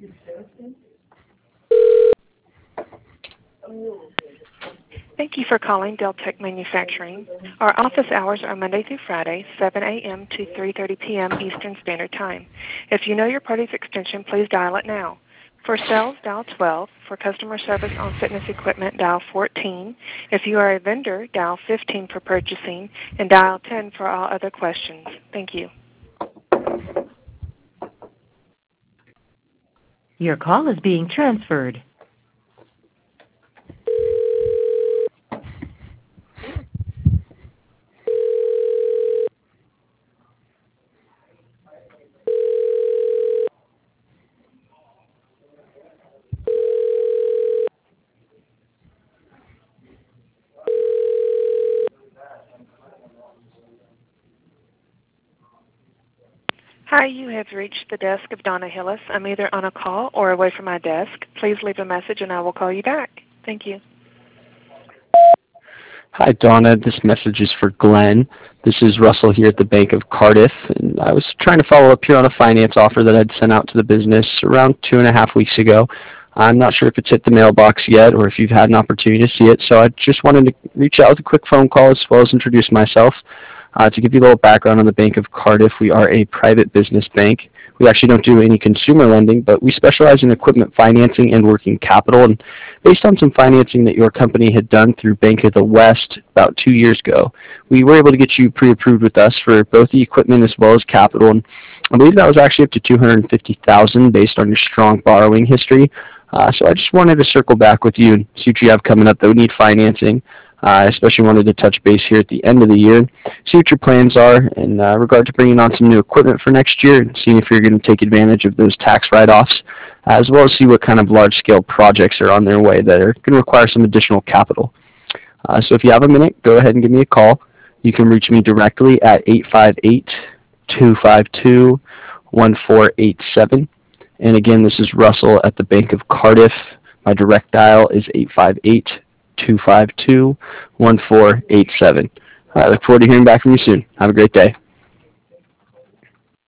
Thank you for calling Deltec Manufacturing. Our office hours are Monday through Friday, 7 a.m. to 3:30 p.m. Eastern Standard Time. If you know your party's extension, please dial it now. For sales, dial 12. For customer service on fitness equipment, dial 14. If you are a vendor, dial 15 for purchasing, and dial 10 for all other questions. Thank you. Your call is being transferred. Hi, you have reached the desk of Donna Hillis. I'm either on a call or away from my desk. Please leave a message and I will call you back. Thank you. Hi, Donna. This message is for Glenn. This is Russell here at the Bank of Cardiff, and I was trying to follow up here on a finance offer that I'd sent out to the business around 2.5 weeks ago. I'm not sure if it's hit the mailbox yet or if you've had an opportunity to see it, so I just wanted to reach out with a quick phone call as well as introduce myself. To give you a little background on the Bank of Cardiff, we are a private business bank. We actually don't do any consumer lending, but we specialize in equipment financing and working capital. And based on some financing that your company had done through Bank of the West about 2 years ago, we were able to get you pre-approved with us for both the equipment as well as capital. And I believe that was actually up to $250,000 based on your strong borrowing history. So I just wanted to circle back with you and see what you have coming up that would need financing. I especially wanted to touch base here at the end of the year, see what your plans are in regard to bringing on some new equipment for next year and seeing if you're going to take advantage of those tax write-offs, as well as see what kind of large-scale projects are on their way that are going to require some additional capital. So if you have a minute, go ahead and give me a call. You can reach me directly at 858-252-1487. And again, this is Russell at the Bank of Cardiff. My direct dial is 858-252-1487. I look forward to hearing back from you soon. Have a great day.